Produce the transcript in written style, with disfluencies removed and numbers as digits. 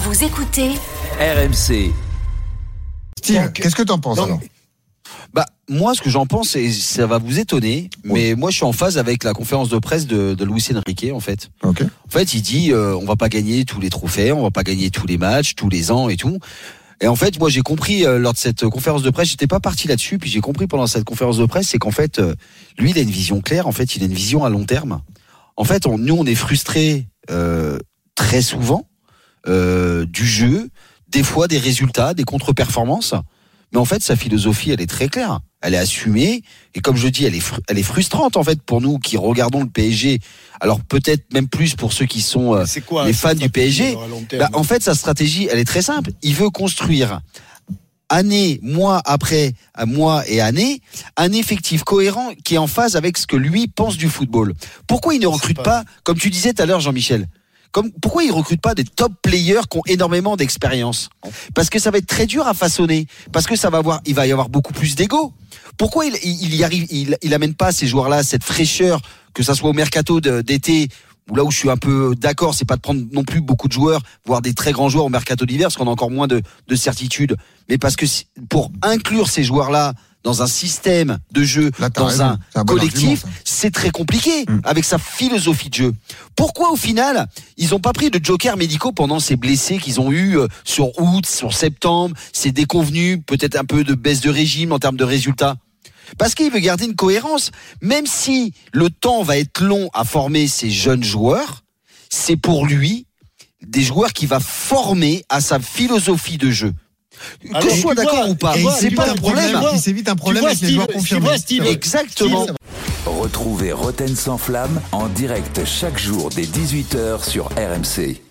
Vous écoutez RMC. Steve, qu'est-ce que t'en penses alors ? Moi, ce que j'en pense, et ça va vous étonner, mais moi, je suis en phase avec la conférence de presse de Luis Enrique, en fait. Ok. En fait, il dit, on va pas gagner tous les trophées, on va pas gagner tous les matchs, tous les ans et tout. Et en fait, moi, j'ai compris lors de cette conférence de presse, j'étais pas parti là-dessus, puis j'ai compris pendant cette conférence de presse, c'est qu'en fait, lui, il a une vision claire. En fait, il a une vision à long terme. En fait, nous, on est frustrés très souvent du jeu, des fois des résultats, des contre-performances. Mais en fait, sa philosophie, elle est très claire. Elle est assumée. Et comme je dis, elle est frustrante, en fait, pour nous qui regardons le PSG. Alors, peut-être même plus pour ceux qui sont les fans du PSG. En fait, sa stratégie, elle est très simple. Il veut construire année, mois après mois et année, un effectif cohérent qui est en phase avec ce que lui pense du football. Pourquoi il ne recrute pas, comme tu disais tout à l'heure, Jean-Michel, pourquoi ils recrutent pas des top players qui ont énormément d'expérience ? Parce que ça va être très dur à façonner. Parce que il va y avoir beaucoup plus d'ego. Pourquoi il amène pas ces joueurs-là cette fraîcheur, que ça soit au mercato d'été, ou là où je suis un peu d'accord, c'est pas de prendre non plus beaucoup de joueurs, voire des très grands joueurs au mercato d'hiver, parce qu'on a encore moins de certitude. Mais parce que pour inclure ces joueurs-là dans un système de jeu, dans un collectif, c'est très compliqué avec sa philosophie de jeu. Pourquoi au final, ils n'ont pas pris de jokers médicaux pendant ces blessés qu'ils ont eu sur août, sur septembre, ces déconvenus, peut-être un peu de baisse de régime en termes de résultats ? Parce qu'il veut garder une cohérence. Même si le temps va être long à former ces jeunes joueurs, c'est pour lui des joueurs qu'il va former à sa philosophie de jeu. Que je sois d'accord ou pas, c'est pas un problème. Il s'évite un problème avec les joueurs confirmés. Exactement. Retrouvez Roten sans flamme en direct chaque jour dès 18h sur RMC.